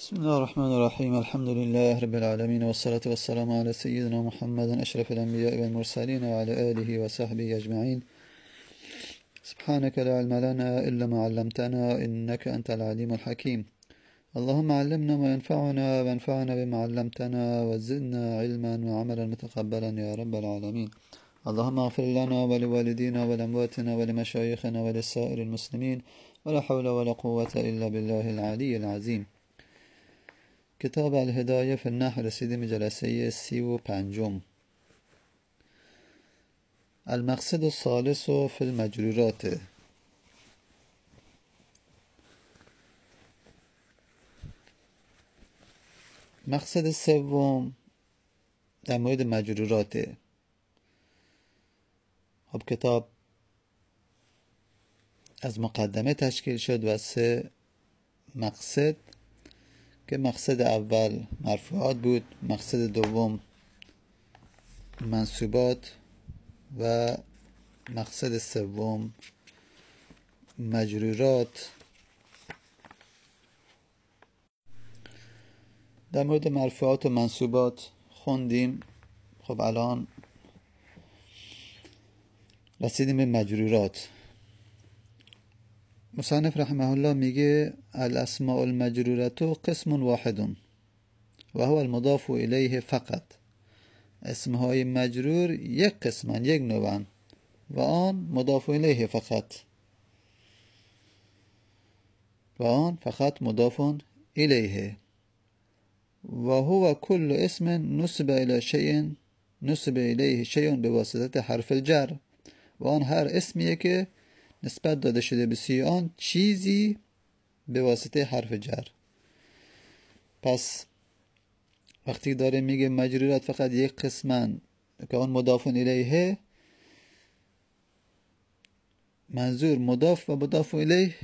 بسم الله الرحمن الرحيم. الحمد لله رب العالمين، والصلاة والسلام على سيدنا محمد أشرف الأنبياء والمرسلين وعلى آله وصحبه أجمعين. سبحانك لا علم لنا إلا ما علمتنا إنك أنت العليم الحكيم. اللهم علمنا ما ينفعنا وانفعنا بما علمتنا وزدنا علما وعملا متقبلا يا رب العالمين. اللهم اغفر لنا ولوالدينا ولأمواتنا ولمشايخنا ولسائر المسلمين، ولا حول ولا قوة إلا بالله العلي العظيم. کتاب الهدایه فی النحو رسیدیم به جلسه 35. المقصد الثالث فی المجرورات. مقصد سوم در مورد مجرورات. خب کتاب از مقدمه تشکیل شد و 3 مقصد که مقصد اول مرفوعات بود، مقصد دوم منصوبات و مقصد سوم مجرورات. در مورد مرفوعات و منصوبات خوندیم. خب الان رسیدیم به مجرورات. مصنف رحمه الله میگه الاسماء المجرورة قسم واحد و هو المضاف الیه فقط. اسمهای مجرور یک قسمن، یک نوعن و آن مضاف الیه فقط، و آن فقط مضاف الیه. و هو کل اسم نسب الی شیء نسب الیه شیء بواسطه حرف الجر. و آن هر اسمیه که نسبت داده شده به سوی آن چیزی به واسطه حرف جر. پس وقتی داره میگه مجرورات فقط یک قسمن که آن مضاف الیه، منظور مضاف و مضاف الیه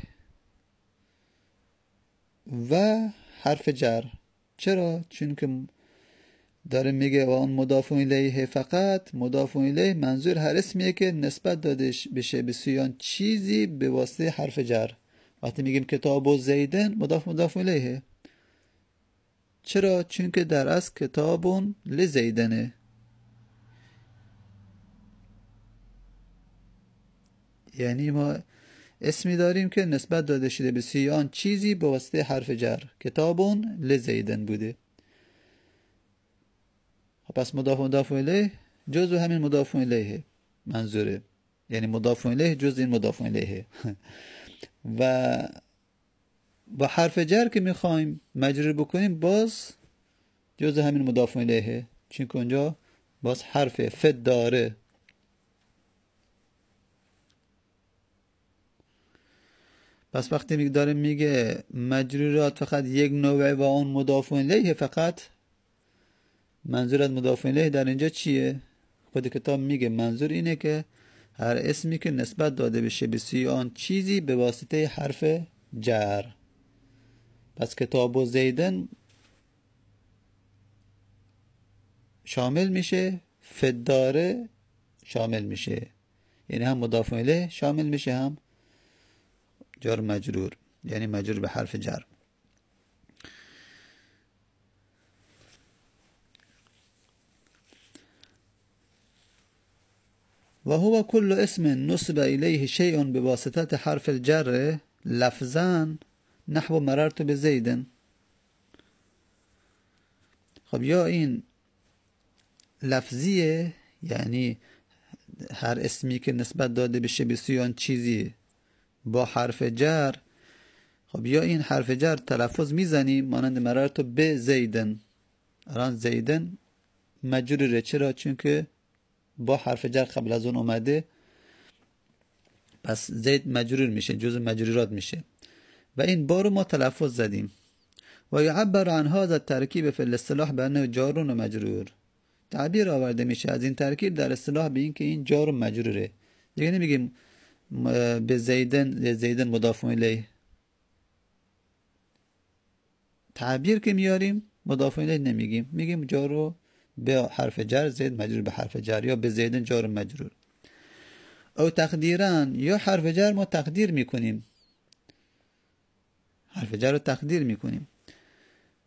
و حرف جر. چرا؟ چون که داره میگه و آن مضاف الیه فقط، مضاف الیه منظور هر اسمیه که نسبت داده بشه به سوی آن چیزی به واسطه حرف جر. وقتی میگیم کتاب و زیدن، مضاف الیه. چرا؟ چون که در اصل کتابون لزیدنه. یعنی ما اسمی داریم که نسبت داده شده به سوی آن چیزی به واسطه حرف جر. کتابون لزیدن بوده. پس مضاف الیه جزء همین مضاف الیه منظوره، یعنی مضاف الیه جزء این مضاف الیه. و با حرف جر که میخوایم مجرور بکنیم باز جزء همین مضاف الیه، چون که اونجا باز حرف فد داره. پس وقتی داره میگه مجرورات فقط یک نوع و اون مضاف الیه فقط، منظور از مضاف الیه در اینجا چیه؟ خود کتاب میگه منظور اینه که هر اسمی که نسبت داده بشه به سوی آن چیزی به واسطه حرف جر. پس کتاب و زیدن شامل میشه، فداره شامل میشه، یعنی هم مضاف الیه شامل میشه هم جار مجرور، یعنی مجرور به حرف جر. و هو کل اسم نسب الیه شیء بواسطه حرف الجر لفظا نحو مررت بزیدن. خب یا این لفظیه، یعنی هر اسمی که نسبت داده بشه به سوی آن چیزی با حرف جر. خب یا این حرف جر تلفظ میزنیم مانند مررت به زیدن. الان زیدن مجروره. چرا؟ چون که با حرف جر قبل از اون اومده، پس زید مجرور میشه، جزء مجرورات میشه. و این بارو ما تلفظ زدیم. و یعبر عن هذا الترکیب فی الاصطلاح بانه جار و مجرور. تعبیر آورده میشه از این ترکیب در اصطلاح به این که این جار و مجروره. دیگه نمیگیم به زیدن مضاف الیه. تعبیر که میاریم مضاف الیه نمیگیم، میگیم جار و به حرف جر، زید مجرور به حرف جر، یا به زیدن جار و مجرور. او تقدیرن، یا حرف جر ما تقدیر میکنیم، حرف جر رو تقدیر میکنیم.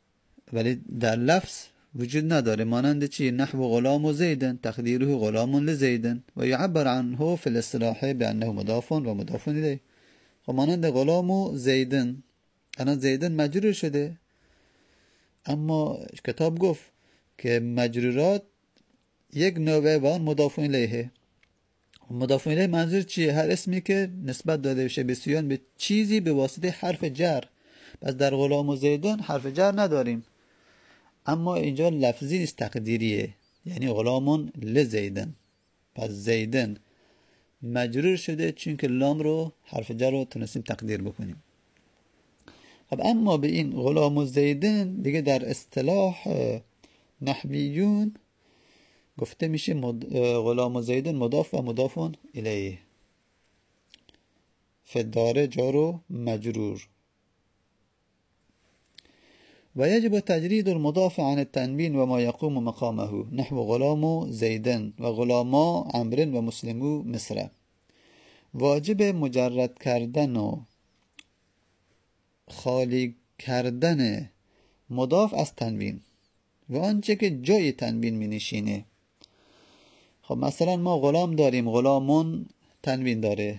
ولی در لفظ وجود نداره. مانند چی؟ نحو غلام و زیدن تقدیره غلام لزیدن و یعبر عنه فی الاصطلاح بانه مضاف و مضاف الیه. خب مانند غلام و زیدن، الان زیدن مجرور شده، اما کتاب گفت که مجرورات یک نوعه و آن مضاف الیه. مضاف الیه منظور چیه؟ هر اسمی که نسبت داده بشه به سویان به چیزی به واسطه حرف جر. پس در غلام و زیدن حرف جر نداریم، اما اینجا لفظی نیست، تقدیریه، یعنی غلامون لزیدن. پس زیدن مجرور شده چون که لام رو حرف جر رو تونستیم تقدیر بکنیم. خب اما به این غلام و زیدن دیگه در اصطلاح نحویون گفته میشه غلام و زیدن مضاف و مضاف الیه. فدار جار و مجرور. و یجب تجرید المضاف عن التنوین و ما یقوم مقامه نحو غلام زیدن و غلاما عمرو و مسلمو مصر. واجب مجرد کردن و خالی کردن مضاف از تنوین و آنچه که جای تنوین می نشینه. خب مثلا ما غلام داریم، غلامون تنوین داره،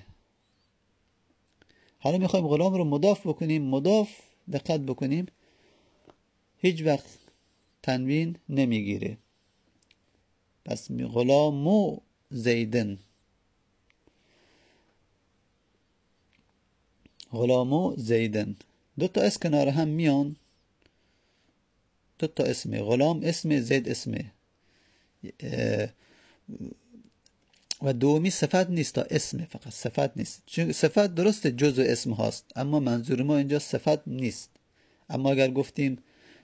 حالا میخوایم غلام رو مضاف بکنیم. مضاف دقت بکنیم هیچ وقت تنوین نمیگیره. پس غلام زیدن، غلام زیدن دو تا اس کنار هم میان، دو تا اسمه، غلام اسم، زید اسمه و دومی صفت نیست، تا اسمه فقط، صفت نیست. چون صفت درسته جزء اسم هاست، اما منظور ما اینجا صفت نیست. اما اگر گفتیم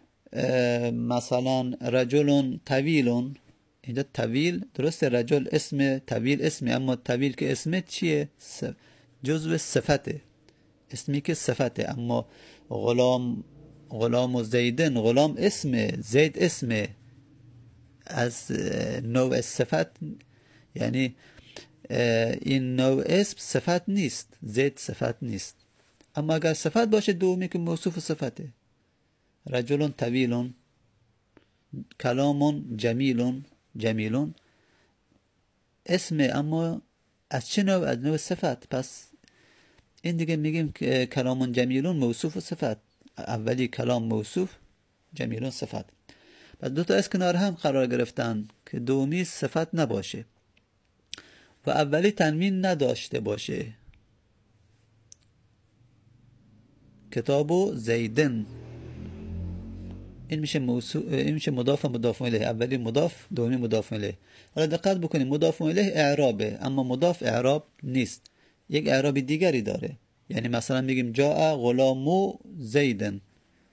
مثلا رجل طویل، اینجا طویل درسته، رجل اسم، طویل اسمه، اما طویل که اسمه چیه؟ جزء صفته، اسمی که صفته. اما غلام و زیدن، غلام اسمه، زید اسمه، از نوع صفت، یعنی این نوع اسم صفت نیست، زید صفت نیست. اما اگر صفت باشه دومی که موصوف صفته، رجل طویل، کلام جمیل، جمیل اسمه، اما از چه نوع؟ از نوع صفت. پس این دیگه میگیم که کلام جمیل موصوف صفت، اولی کلام موصوف، جمیل صفت. پس دو تا از کنار هم قرار گرفتن که دومی صفت نباشه و اولی تنوین نداشته باشه. کتابو زیدن، این میشه این میشه مضاف و مضاف الیه، اولی مضاف، دومی مضاف الیه. حالا دقت بکنید مضاف الیه اعرابه، اما مضاف اعراب نیست، یک اعراب دیگری داره. یعنی مثلا میگیم جاء غلام زیدن،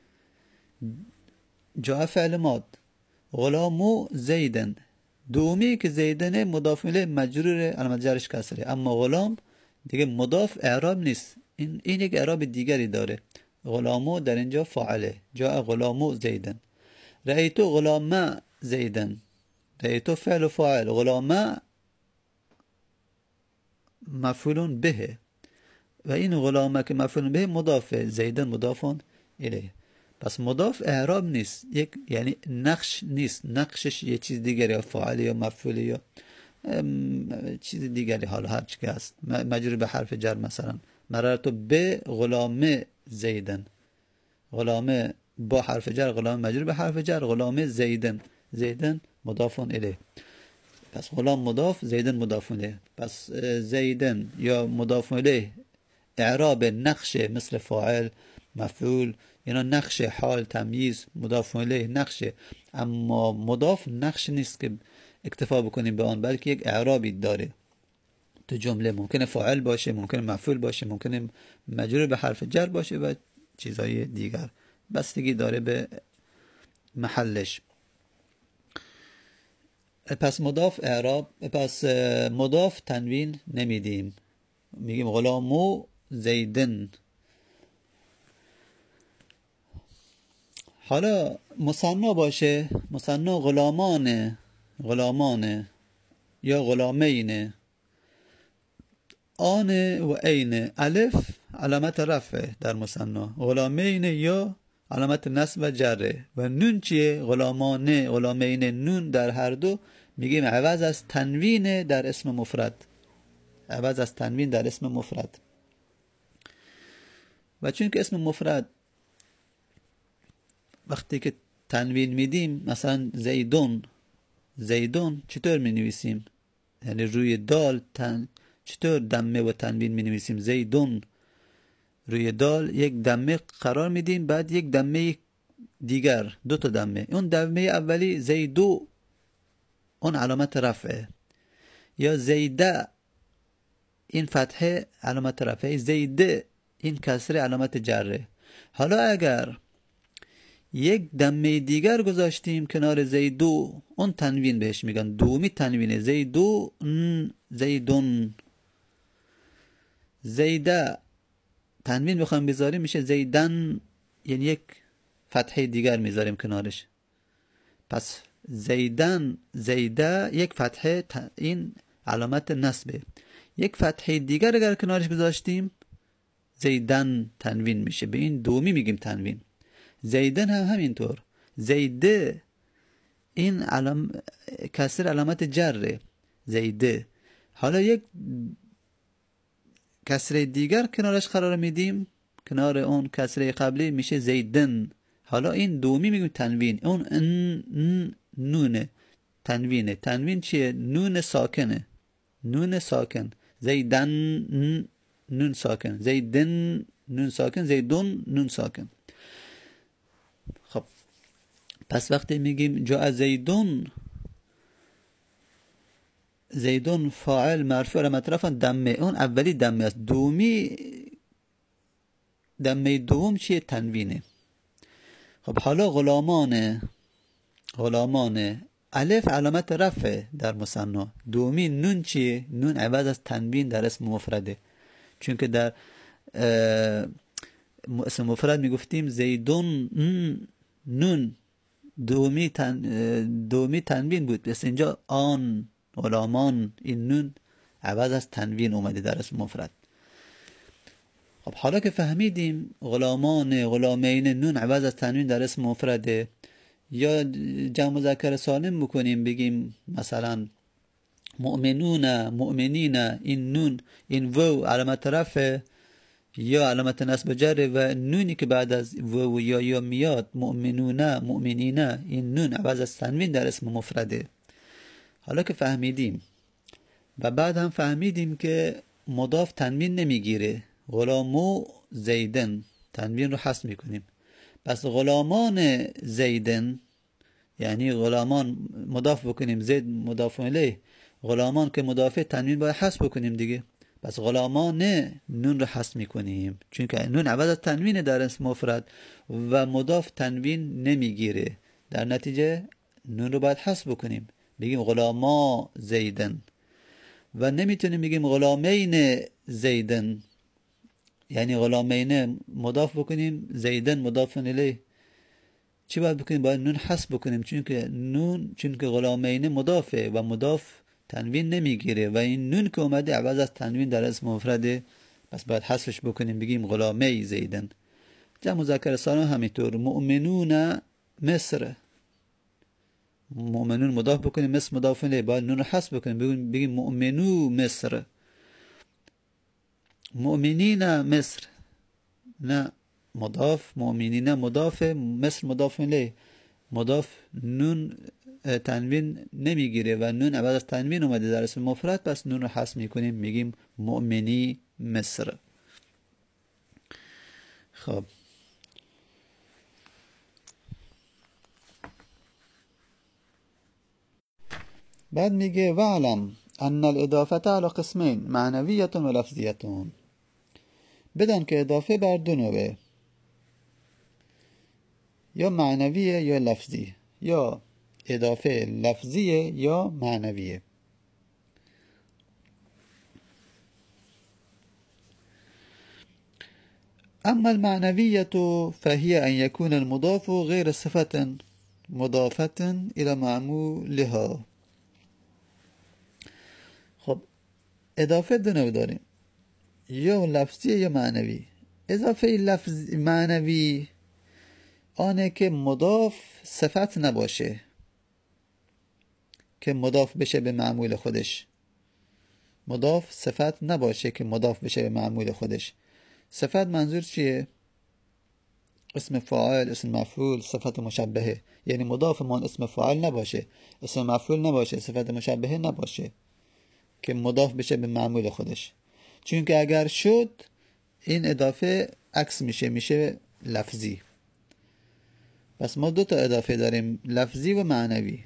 جاء فعل ماد، غلام زیدن، دومی که زیدن مضاف الیه مجرور، علامت جرش کسره، اما غلام دیگه مضاف اعراب نیست، این یک اعراب دیگری داره. غلامو در اینجا فاعله، جاء غلامو زیدن. رأیتو غلام زیدن، رأیتو فعل و فاعل، غلام مفعول به، و این غلامه که مفعول به مضافه، زیدن مضاف الیه. پس مضاف اعراب نیست، یک یعنی نقش نیست، نقشش یه چیز دیگری، یا فاعل یا مفعول یا چیز دیگری، حالا هر چی که هست، مجرور به حرف جر. مثلا مررت به غلام زیدن، غلام با حرف جر، غلام مجرور به حرف جر، غلام زیدن، زیدن مضاف الیه. پس غلام مضاف، زیدن مضاف الیه. پس زیدن یا مضاف الیه اعراب نقشه مثل فاعل، مفعول، اینا نقش، حال، تمییز، مضاف الیه نقشه، اما مضاف نقش نیست که اکتفا بکنیم به آن، بلکه یک اعرابی داره تو جمله. ممکنه فاعل باشه، ممکنه مفعول باشه، ممکنه مجرور به حرف جر باشه و چیزهای دیگر، بستگی داره به محلش. پس مضاف اعراب، پس مضاف تنوین نمیدیم، میگیم غلامو زیدن. حالا مثنا باشه، مثنا غلامان یا غلامین، آن و عین، الف علامت رفع در مثنا، غلامین یا علامت نصب و جره. و نون چیه؟ غلامانه، غلامین. نون در هر دو میگیم عوض از تنوین در اسم مفرد، عوض از تنوین در اسم مفرد. و چون که اسم مفرد وقتی که تنوین میدیم، مثلا زیدون، زیدون چطور می نویسیم؟ یعنی روی دال چطور دمه و تنوین می نویسیم؟ زیدون، روی دال یک دمه قرار میدیم، بعد یک دمه دیگر، دو تا دمه. اون دمه اولی زیدو، اون علامت رفعه. یا زیده، این فتحه علامت رفعه. زیده، این کسره علامت جره. حالا اگر یک دمه دیگر گذاشتیم کنار زیدو، اون تنوین بهش میگن، دومی تنوینه. زیدو، زیدون. زیده تنوین بخوایم بذاریم میشه زیدن، یعنی یک فتحه دیگر میذاریم کنارش. پس زیدن، زیده یک فتحه، این علامت نصبه. یک فتحه دیگر اگر کنارش گذاشتیم زیدن تنوین میشه، به این دومی میگیم تنوین. زیدن هم همینطور. زیده، این کسر علامت جره، زیده. حالا یک کسره دیگر کنارش قرار میدیم، کنار اون کسره قبلی میشه زیدن. حالا این دومی میگیم تنوین. اون نونه، تنوینه. تنوین چیه؟ نون ساکنه، نون ساکن. زیدن نون ساکن، زیدن نون ساکن، زیدون نون ساکن. خب پس وقتی میگیم جاء زیدون، زیدون فاعل مرفوع علامت رفع دمه، اون اولی دمه است. دومی، دمه دوم چیه؟ تنوینه. خب حالا غلامانه، غلامانه الف علامت رفع در مثنی. دومی نون چیه؟ نون عوض از تنوین در اسم مفرده. چون که در اسم مفرد میگفتیم زیدون نون، دومی تنوین بود. پس اینجا آن، غلامان، این نون عوض از تنوین اومده در اسم مفرد. خب حالا که فهمیدیم غلامان، غلامین، نون عوض از تنوین در اسم مفرده، یا جمع مذکر سالم بکنیم بگیم مثلا مؤمنون، مؤمنین، این نون، این وو علامت رفع یا علامت نصب جر، و نونی که بعد از وو یا میاد، مؤمنون، مؤمنین، این نون عوض از تنوین در اسم مفرده. حالا که فهمیدیم و بعد هم فهمیدیم که مضاف تنوین نمیگیره، غلامو زیدن تنوین رو حذف میکنیم. پس غلامان زیدن، یعنی غلامان مضاف بکنیم، زید مضاف الیه، غلامان که مضافه تنوین باید حذف بکنیم دیگه. پس غلامان نون رو حذف میکنیم، چون که نون عوض از تنوین در اسم مفرد و مضاف تنوین نمیگیره، در نتیجه نون رو باید حذف بکنیم، بگیم غلاما زیدن. و نمیتونیم بگیم غلامین زیدن، یعنی غلامین مضاف بکنیم، زیدن مضاف الیه. چی باید بکنیم؟ باید نون حذف بکنیم، چون که غلامین مضافه و مضاف تنوین نمیگیره و این نون که اومده عوض از تنوین در اسم مفرده، پس باید حذفش بکنیم، بگیم غلامی زیدن. جمع مذکر سالم همینطور. مؤمنون مصر، مؤمنون مضاف بکنیم، مصر مضاف الیه، باید نون حذف بکنیم، بگیم مؤمنو مصر. مؤمنین مصر، نه مضاف، مؤمنین مضاف، مصر مضاف الیه، مضاف نون تنوین نمیگیره و نون عوض از تنوین اومده در اسم مفرد، پس نون رو حذف میکنیم، میگیم مؤمنی مصر. خب بعد میگه وعلم ان الاضافه على قسمین معنویت و لفظیت. بدان که اضافه بر دو نوعه، یا معنویه یا لفظی، یا اضافه لفظیه یا معنویه. اما المعنویه فهي ان يكون المضاف غير صفة مضافة الى معمولها. خب اضافه دو نوع داریم، یا لفظی یا معنوی. اضافه معنوی آنه که مضاف صفت نباشه، که مضاف بشه به معمول خودش. مضاف صفت نباشه که مضاف بشه به معمول خودش. صفت منظور چیه؟ اسم فاعل، اسم مفعول، صفت مشبهه. یعنی مضاف من اسم فاعل نباشه، اسم مفعول نباشه، صفت مشبهه نباشه، که مضاف بشه به معمول خودش. چون که اگر شد این اضافه عکس میشه لفظی. پس ما دو تا اضافه داریم، لفظی و معنوی.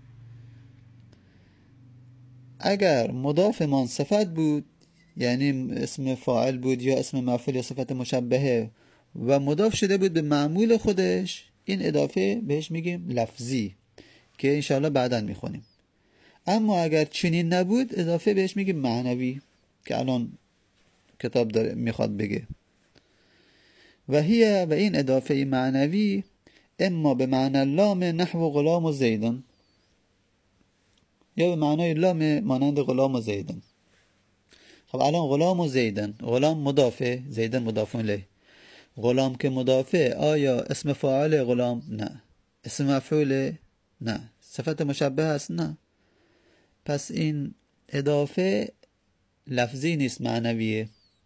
اگر مضاف من صفت بود، یعنی اسم فاعل بود یا اسم مفعول یا صفت مشبهه و مضاف شده بود به معمول خودش، این اضافه بهش میگیم لفظی که انشاءالله بعداً میخونیم. اما اگر چنین نبود اضافه بهش میگیم معنوی که الان کتاب داره میخواد بگه. و این اضافه معنوی اما به معنی لام نحو غلام و زیدن، یا به معنای لام مانند غلام و زیدن. خب الان غلام و زیدن، غلام مضافه، زیدن مضاف الیه. غلام که مضافه، آیا اسم فاعل غلام؟ نه. اسم مفعول؟ نه. صفت مشبه است؟ نه. پس این اضافه لفظی نیست، معنویه.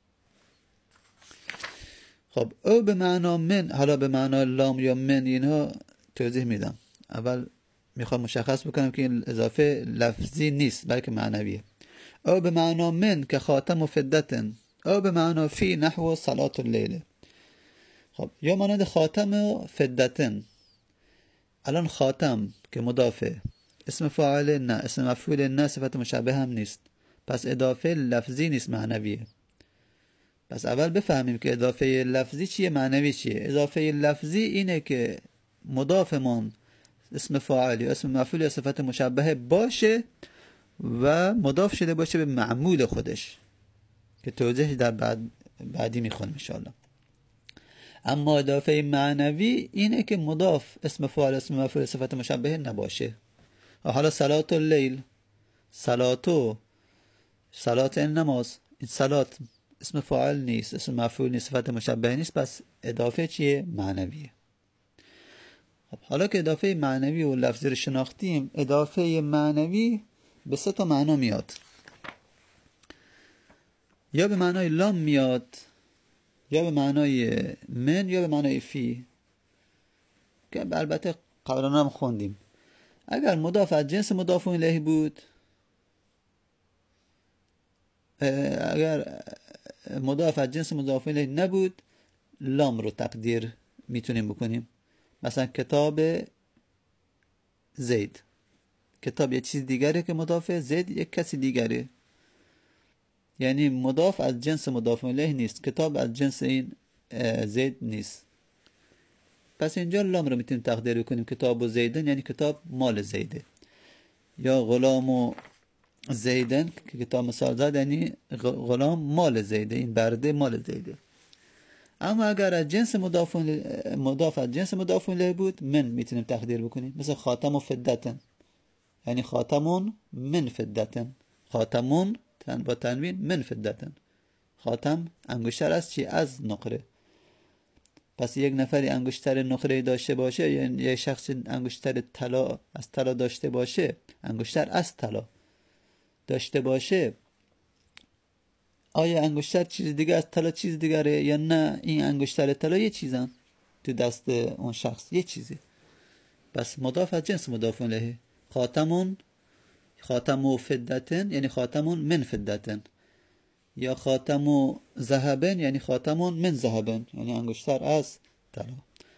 خب او به معنا من، حالا به معنا لام یا من اینها توضیح میدم. اول میخوام مشخص بکنم که این اضافه لفظی نیست بلکه معنویه. او به معنا من که خاتم و فدتن، او به معنا فی نحو صلات اللیل. خب یا مانند خاتم و فدتن. الان خاتم که مضافه، اسم فاعل؟ نه. اسم مفعول؟ نه. صفت مشبه هم نیست. پس اضافه لفظی نیست، معنویه. پس اول بفهمیم که اضافه لفظی چیه، معنوی چیه. اضافه لفظی اینه که مضافمون اسم فاعل یا اسم مفعول یا صفت مشبه باشه و مضاف شده باشه به معمول خودش که توضیح در بعدی میخونم ان شاء الله. اما اضافه معنوی اینه که مضاف اسم فاعل، اسم مفعول، صفت مشبه نباشه. حالا صلات اللیل، صلات نماز، این صلات اسم فاعل نیست، اسم مفعول نیست، صفت مشبه نیست. پس اضافه چیه؟ معنویه. حالا که اضافه معنوی و لفظی رو شناختیم، اضافه معنوی به سه تا معنا میاد. یا به معنای لام میاد، یا به معنای من، یا به معنای فی، که البته قبلا هم خوندیم. اگر مضاف از جنس مضاف الیه بود، اگر مضاف از جنس مضاف الیه نبود، لام رو تقدیر میتونیم بکنیم. مثلا کتاب زید، کتاب یه چیز دیگره که مضافه، زید یک کسی دیگره. یعنی مضاف از جنس مضاف الیه نیست، کتاب از جنس این زید نیست. پس اینجا لام رو میتونیم تقدیر بکنیم کتاب و زیدن، یعنی کتاب مال زیده. یا غلام و زیدن که کتاب مثال زد، یعنی غلام مال زیده، این برده مال زیده. اما اگر از جنس مضاف از جنس مضاف الیه بود، من میتونیم تقدیر بکنیم. مثل خاتم و فدتن، یعنی خاتمون من فدتن. خاتمون با تنوین، من فدتن. خاتم انگشتر از چی؟ از نقره. پس یک نفری انگشتر نقره داشته باشه، یعنی یک شخص انگشتر طلا از طلا داشته باشه، انگشتر از طلا داشته باشه، آیا انگشتر چیز دیگه از طلا چیز دیگره یا نه؟ این انگشتر طلا یه چیزن تو دست اون شخص، یه چیزی. پس مضاف از جنس مضاف الیه. خاتم و فدتن یعنی خاتمون من فدتن، یا خاتم و ذهبن یعنی خاتمون من ذهبن، یعنی انگشتر از طلا.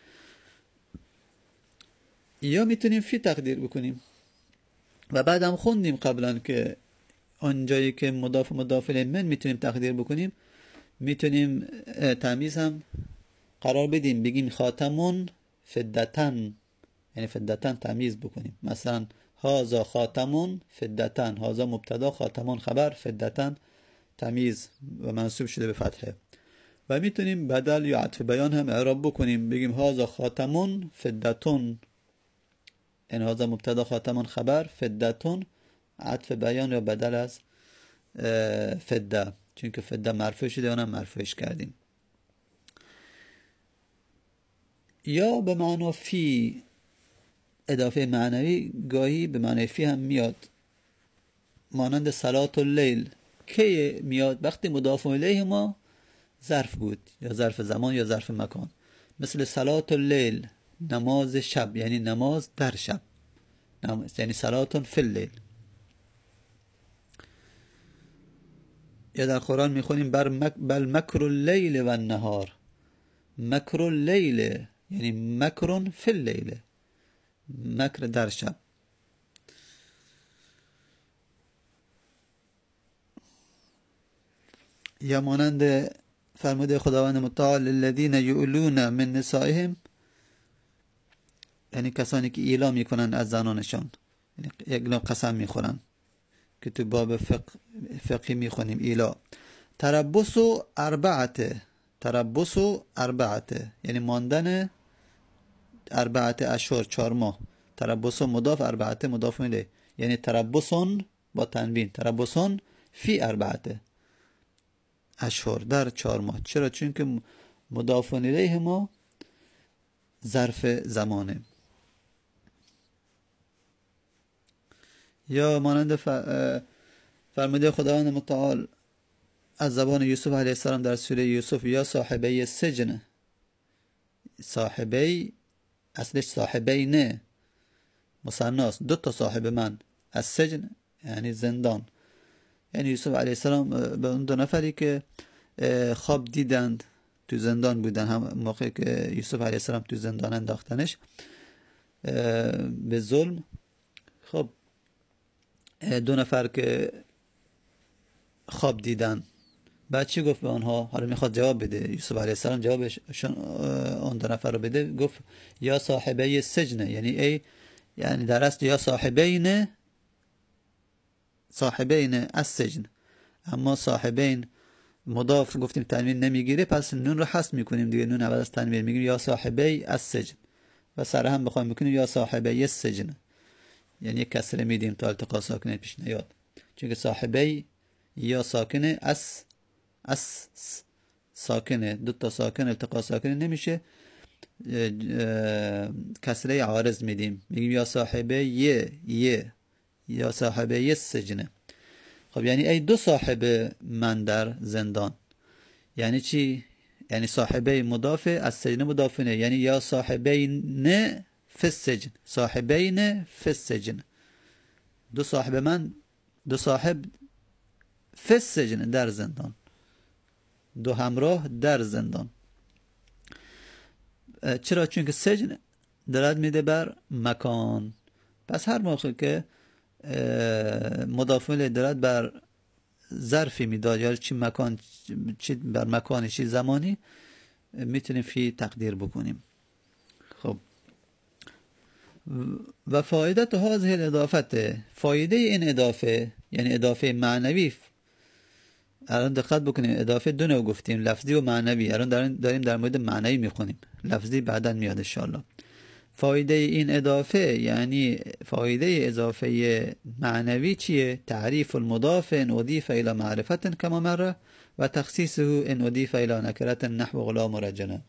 یا میتونیم فی تقدیر بکنیم و بعد هم خوندیم قبلا که اونجایی که مضاف الیه من میتونیم تقدیر بکنیم، میتونیم تمیز هم قرار بدیم، بگیم خاتمون فدتن، یعنی فدتن تمیز بکنیم. مثلا هازا خاتمون فدتن، هازا مبتدا، خاتمون خبر، فدتن تمیز و منصوب شده به فتحه. و میتونیم بدل یا عطف بیان هم اعراب بکنیم، بگیم هازا خاتمون فدتون، یعنی هازا مبتدا، خاتمون خبر، فدتون عطف بیان یا بدل از فده، چون که فده مرفوع شده اونم مرفوعش کردیم. یا به معنا فی، اضافه معنوی گاهی به معنی فی هم میاد، مانند صلات اللیل کی میاد؟ وقتی مضاف الیه ما ظرف بود، یا ظرف زمان یا ظرف مکان. مثل صلات اللیل، نماز شب، یعنی نماز در شب، یعنی صلات فی اللیل. یا در قرآن میخونیم بل مکر اللیل و النهار، مکر اللیل یعنی مکر فی اللیل، مکر در شب. یا مانند فرموده خداوند متعال الذین یؤلون من نسائهم، یعنی کسانی که ایلا میکنن از زنانشان، یعنی یک نوع قسم میخورن که تو باب فقهی میخونیم ایلا. تربص اربعته، تربص اربعته یعنی ماندن 4 اشهر، 4 ماه. تربص مضاف، اربعته مضاف الیه، یعنی تربصون با تنوین، تربصون فی 4 اشهر، در 4 ماه. چرا؟ چون که مضاف الیه ما ظرف زمانه. یا مانند فرموده خداوند متعال از زبان یوسف علیه السلام در سوره یوسف، یا صاحبه سجن، صاحبه اصلش صاحبین مثناست، 2 تا صاحب من، از سجن یعنی زندان. یعنی یوسف علیه السلام به اون 2 نفری که خواب دیدند تو زندان بودن، هم موقع که یوسف علیه السلام تو زندان انداختنش به ظلم. خب 2 نفر که خواب دیدن، بعد چی گفت به آنها؟ حالا میخواد جواب بده یوسف علیه السلام، جوابش اون 2 نفر رو بده. گفت یا صاحبه سجن، یعنی یعنی در اصل یا صاحبین از سجن، اما صاحبین مضاف گفتیم تنوین نمیگیره، پس نون رو حذف میکنیم دیگه، نون عوض از تنوین میگیم یا صاحبه از سجن. و سر هم بخوایم بکنیم یا صاحبه السجن، یعنی یک کسره میدیم تا التقاء ساکنه پیش نیاد، چون که صاحبه یا ساکنه، اس ساکنه، 2 تا ساکن التقاء ساکنه نمیشه، کسره عارض میدیم، میگیم یا صاحبه یا صاحبه السجن. خب یعنی ای 2 صاحب من در زندان. یعنی چی؟ یعنی صاحبه مضاف، از سجن مضافه، یعنی یا صاحبین فی السجن، صاحبین فی السجن، 2 صاحب من، 2 صاحب فی السجن در زندان، 2 همراه در زندان. چرا؟ چون که سجن دلالت میده بر مکان، پس هر موقع که مضاف الیه دلالت بر ظرفی میداد، یا چی مکان، چی بر مکانی، چی زمانی، میتونیم فی تقدیر بکنیم. خب و فایدت هذه الاضافه، فایده این اضافه یعنی اضافه معنوی. الان دقت بکنیم، اضافه 2 نوع گفتیم، لفظی و معنوی. الان داریم در مورد معنوی میخونیم، لفظی بعداً میاد ان شاء الله. فایده این اضافه یعنی فایده اضافه معنوی چیه؟ تعریف المضاف ان اضیف الى معرفه کما مره، و تخصیصه ان اضیف الى نکره نحو غلام رجلا.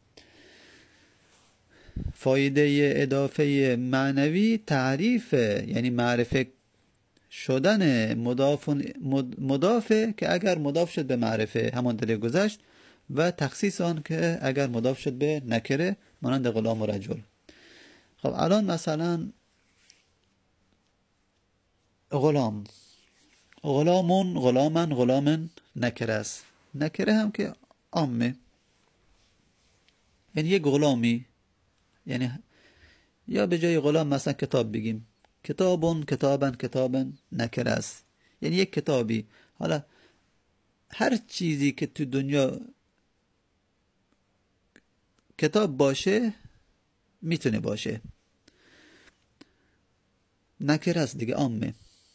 فایده اضافه معنوی تعریف، یعنی معرفه شدن مضافه که اگر مضاف شد به معرفه همان دلیل گذشت، و تخصیص آن که اگر مضاف شد به نکره مانند غلام و رجل. خب الان مثلا غلام، غلامون، غلامن، غلامن نکره است، نکره هم که عامه، یعنی یک غلامی، یعنی یا به جای غلام مثلا کتاب بگیم، کتابون، کتابن، کتابن نکره است، یعنی یک کتابی. حالا هر چیزی که تو دنیا کتاب باشه میتونه باشه، نکره است دیگه، عامه.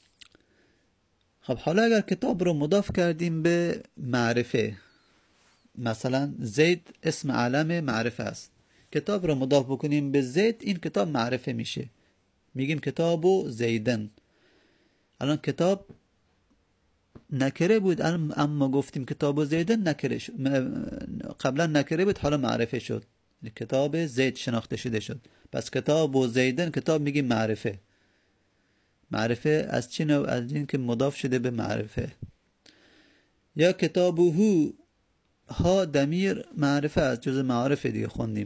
خب حالا اگر کتاب رو مضاف کردیم به معرفه، مثلا زید اسم علم معرفه است، کتاب رو مضاف بکنیم به زید، این کتاب معرفه میشه، میگیم کتابو زیدن. الان کتاب نکره بود، اما گفتیم کتابو زیدن، نکره شد. قبلا نکره بود، حالا معرفه شد، کتاب زید شناخته شده شد. پس کتاب و زیدن، کتاب میگیم معرفه. معرفه از چی نوع؟ از این که مضاف شده به معرفه. یا کتاب هو، ها دمیر معرفه از جز معارف دیگه خوندیم.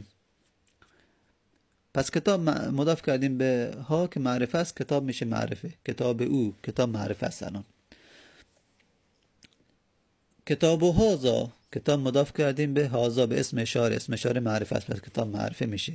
پس کتاب مضاف کردیم به ها که معرفه است، کتاب میشه معرفه. کتاب او، کتاب معرفه است. الان کتاب و هازا، کتاب مضاف کردیم به هازا، به اسم اشاره. اسم اشاره معرفه است، پس کتاب معرفه میشه.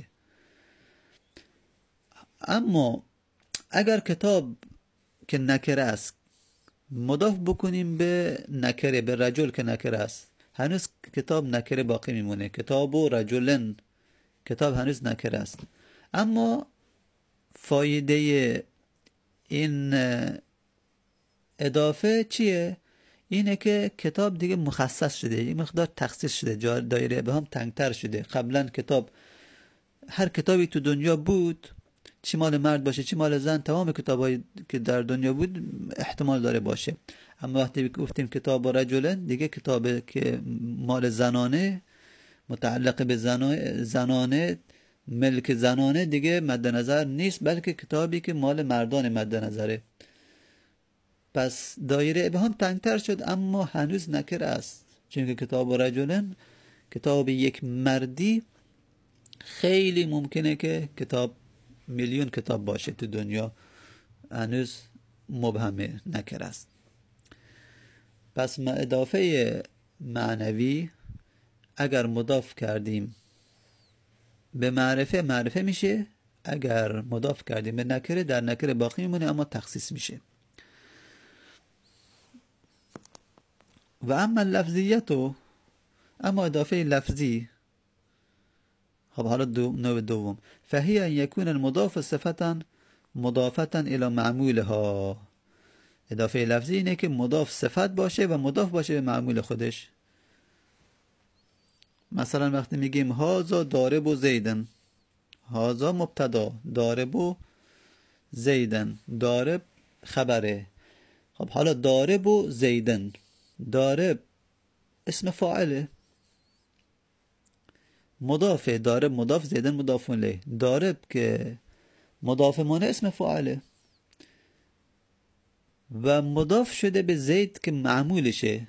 اما اگر کتاب که نکره است مضاف بکنیم به نکره، به رجل که نکره است، هنوز کتاب نکره باقی میمونه. کتاب و رجلن، کتاب هنوز نکره است. اما فایده این اضافه چیه؟ اینه که کتاب دیگه مخصص شده، این مقدار تخصیص شده، دایره ابهام تنگتر شده. قبلا کتاب، هر کتابی تو دنیا بود، چی مال مرد باشه چی مال زن، تمام کتابایی که در دنیا بود احتمال داره باشه. اما وقتی گفتیم کتاب و رجلن، دیگه کتابی که مال زنانه، متعلق به زنانه، ملک زنانه دیگه مد نظر نیست، بلکه کتابی که مال مردان مد نظره. پس دایره ابهام تنگتر شد، اما هنوز نکره است. چون که کتاب و رجلن، کتاب یک مردی، خیلی ممکنه که کتاب میلیون کتاب باشه تو دنیا، هنوز مبهمه، نکره است. پس ما اضافه معنوی اگر مضاف کردیم به معرفه، معرفه میشه. اگر مضاف کردیم به نکره، در نکره باقی میمونه اما تخصیص میشه. و اما لفظیتو، اما اضافه لفظی، خب حالا نوع دوم، فهی ان یکون المضاف صفتا مضافتا الى معمولها. اضافه لفظی اینه که مضاف صفت باشه و مضاف باشه به معمول خودش. مثلا وقتی میگیم هازا دارب و زیدن، هازا مبتدا، دارب و زیدن، دارب خبره. خب حالا دارب و زیدن، دارب اسم فاعله، مضاف، دارب مضاف، زیدن مضاف الیه. دارب که مضاف مونه اسم فاعله و مضاف شده به زید که معمولشه.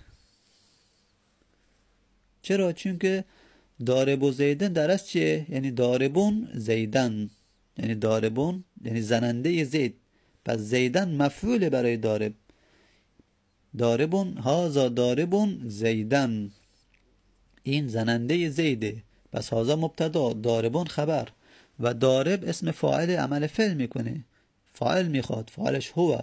چرا؟ چون که دارب و زیدن در اصل چیه؟ یعنی داربون زیدن، یعنی داربون یعنی زننده زید. پس زیدن مفعول برای دارب. داربون، هازا داربون زیدن، این زننده زیده. پس هازا مبتدا، داربون خبر، و دارب اسم فاعل عمل فعل میکنه، فاعل میخواد، فاعلش هو.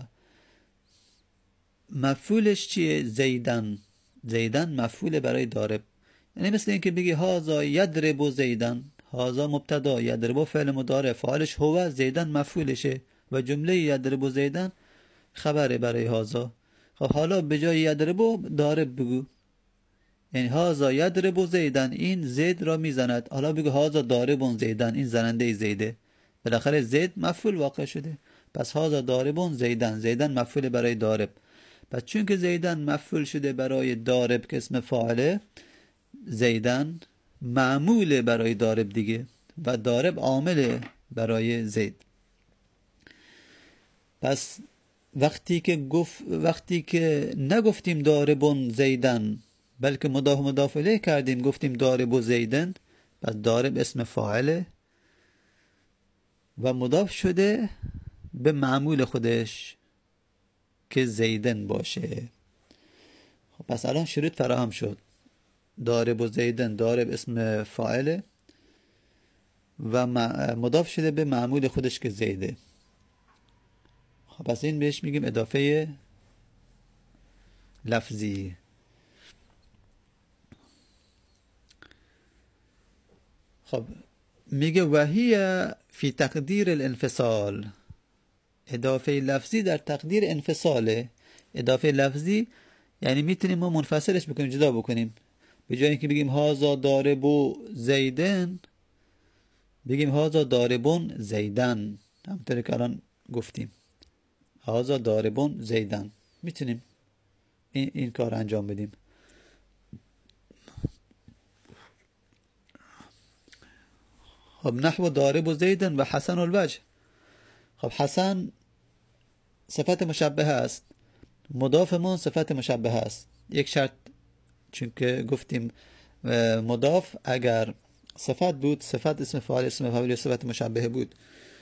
مفعولش چیه؟ زیدن. زیدن مفعول برای دارب. یعنی مثل این که بگی هازا یدرب زیدن، هازا مبتدا، یدرب فعل مضارع، فاعلش هو، زیدن مفعولشه و جمله یدرب زیدن خبره برای هازا. خب حالا به جای یدرب دارب بگو، یعنی هازا یدرب زیدن، این زید را میزند. حالا بگو هازا دارب زیدن، این زننده زیده. بالاخره زید مفعول واقع شده. پس هازا دارب زیدن، زیدن مفعول برای دارب. پس چون که زیدن مفعول شده برای دارب که اسم فاعله، زیدن معمول برای دارب دیگه و دارب عامل برای زید. پس وقتی که نگفتیم داربون زیدن، بلکه مضاف الیه کردیم، گفتیم دارب و زیدن، پس دارب اسم فاعله و مضاف شده به معمول خودش که زیدن باشه. خب پس الان شروط فراهم شد. دارب و زیدن، دارب اسم فاعله و مضاف شده به معمول خودش که زیده. خب پس این بهش میگیم اضافه لفظی. خب میگه وهی فی تقدیر الانفصال، اضافه لفظی در تقدیر انفصاله. اضافه لفظی یعنی میتونیم ما منفصلش بکنیم، جدا بکنیم. به جای اینکه بگیم هازا داربو زیدن، بگیم هازا داربون زیدن، همونطور که الان گفتیم هازا داربون زیدن. میتونیم این کار انجام بدیم. خب نحو ضارب زید و حسن الوجه. خب حسن صفت مشبه است، مضافمون صفت مشبه است. یک شرط، چون که گفتیم مضاف اگر صفت بود، صفت اسم فاعل اسم مفعول یا صفت مشبه بود،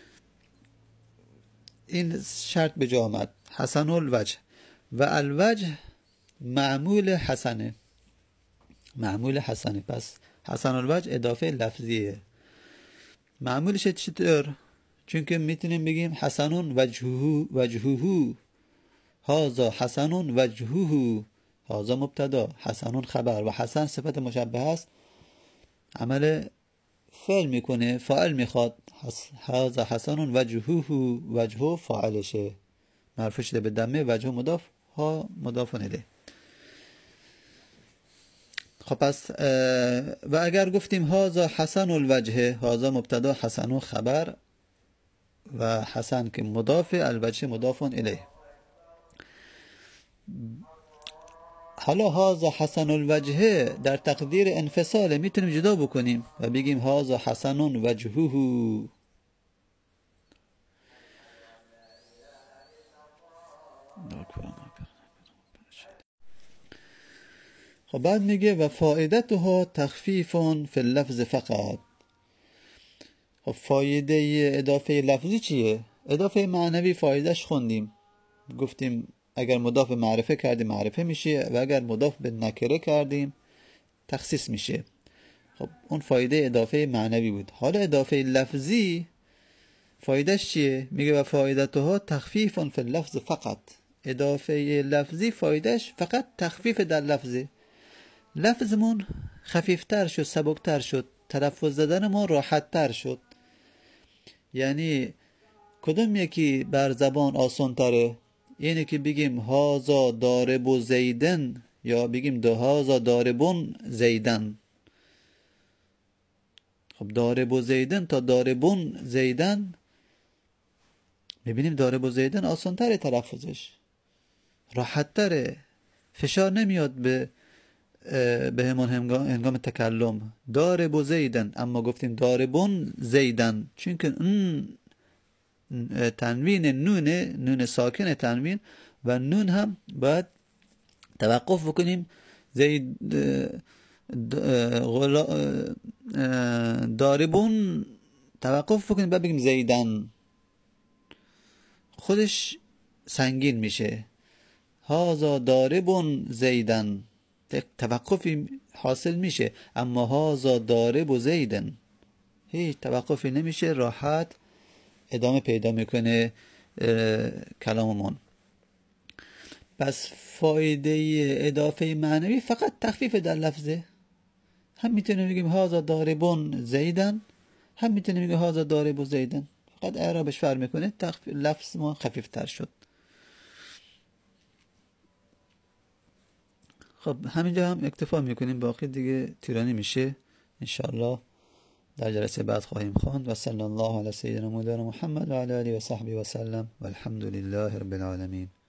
این شرط به جا آمد. حسن الوجه و الوجه معمول حسنه، معمول حسنه. پس حسن الوجه اضافه لفظیه. معمولش چطور؟ چون که میتونیم بگیم حسن وجهه، هذا حسن وجهه، هذا مبتدا، حسن خبر و حسن صفت مشبه است، عمل فعل میکنه، فاعل میخواد. هذا حسن وجهه، وجهه فاعلشه، مرفوع شده به ضمه، وجهه مضاف، ها مضاف الیه. خب پس و اگر گفتیم هذا حسن الوجه، هذا مبتدا، حسن خبر و حسن که مضاف، الوجه مضاف الیه. حالا هذا حسن الوجه در تقدیر انفصال میتونیم جدا بکنیم و بگیم هذا حسن وجهه. خب بعد میگه و فایدتها تخفیف فی اللفظ فقط. خب فایده اضافه لفظی چیه؟ اضافه معنوی فایدهش خوندیم، گفتیم اگر مضاف معرفه کردیم معرفه میشه و اگر مضاف به نکره کردیم تخصیص میشه. خب اون فایده اضافه معنوی بود. حالا اضافه لفظی فایدهش چیه؟ میگه و فایدتها تخفیف فی اللفظ فقط. اضافه لفظی فایدهش فقط تخفیف در لفظه، لفظمون خفیفتر شد، سبکتر شد، تلفظ زدن ما راحت تر شد. یعنی کدوم یکی بر زبان آسان تره؟ اینه که بگیم هازا دارب زیدن یا بگیم هازا داربون زیدن. خب دارب زیدن تا داربون زیدن، میبینیم دارب زیدن آسان تره، تلفظش راحت تره، فشار نمیاد به همون هنگام تکلم. دارب زیدن، اما گفتیم داربون زیدن چون که تنوین نون ساکن تنوین و نون هم باید توقف بکنیم. زید داربون توقف بکنیم بعد بگیم زیدن، خودش سنگین میشه. هازا داربون زیدن توقفی حاصل میشه، اما هازا دارب زیدن هیچ توقفی نمیشه، راحت ادامه پیدا میکنه کلاممون. پس فایده اضافه معنوی فقط تخفیف در لفظه. هم میتونیم بگیم هازا داربون زیدن، هم میتونیم بگیم هازا دارب زیدن، فقط اعرابش فرق میکنه، لفظ ما خفیف تر شد. خب همینجا هم اکتفا میکنیم، باقی دیگه تیرانی میشه انشاءالله در جلسه بعد خواهیم خواند. و صلی الله علی سیدنا مولانا محمد و علی آله و صحبه و سلم و الحمد لله رب العالمین.